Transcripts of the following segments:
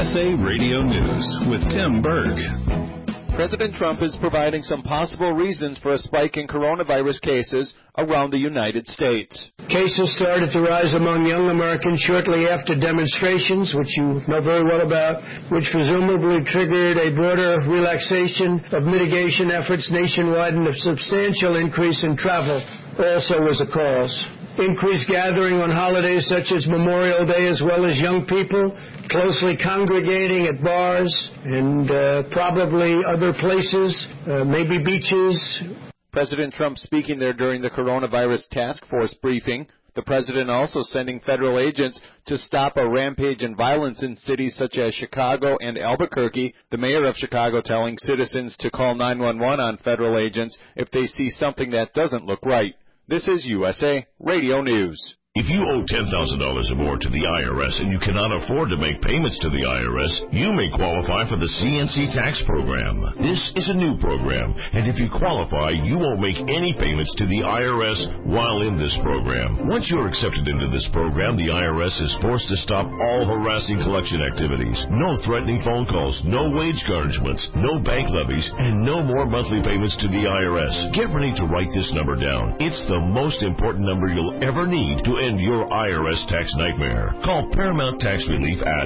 USA Radio News with Tim Berg. President Trump is providing some possible reasons for a spike in coronavirus cases around the United States. Cases started to rise among young Americans shortly after demonstrations, which you know very well about, which presumably triggered a broader relaxation of mitigation efforts nationwide, and a substantial increase in travel also was a cause. Increased gathering on holidays such as Memorial Day, as well as young people closely congregating at bars and probably other places, maybe beaches. President Trump speaking there during the coronavirus task force briefing. The president also sending federal agents to stop a rampage in violence in cities such as Chicago and Albuquerque. The mayor of Chicago telling citizens to call 911 on federal agents if they see something that doesn't look right. This is USA Radio News. If you owe $10,000 or more to the IRS and you cannot afford to make payments to the IRS, you may qualify for the CNC tax program. This is a new program, and if you qualify, you won't make any payments to the IRS while in this program. Once you're accepted into this program, the IRS is forced to stop all harassing collection activities. No threatening phone calls, no wage garnishments, no bank levies, and no more monthly payments to the IRS. Get ready to write this number down. It's the most important number you'll ever need to end your IRS tax nightmare. Call Paramount Tax Relief at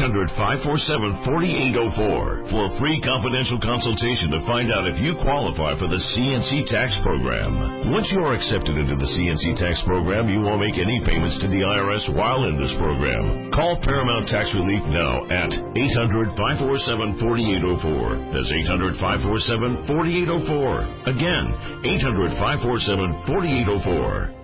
800-547-4804 for a free confidential consultation to find out if you qualify for the CNC tax program. Once you are accepted into the CNC tax program, you won't make any payments to the IRS while in this program. Call Paramount Tax Relief now at 800-547-4804. That's 800-547-4804. Again, 800-547-4804.